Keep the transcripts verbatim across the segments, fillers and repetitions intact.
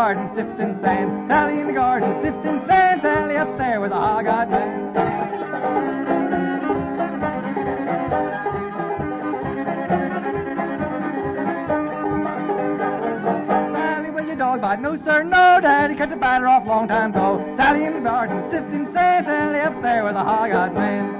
garden sifting sand. Sally in the garden sifting sand. Sally up there with a hog-eyed man. Sally, will your dog bite? No, sir, no. Daddy cut the biter off long time ago. Sally in the garden sifting sand. Sally up there with a hog-eyed man.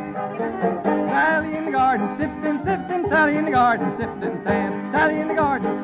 Sally in the garden sifting, sifting, Sally in the garden sifting sand. Sally in the garden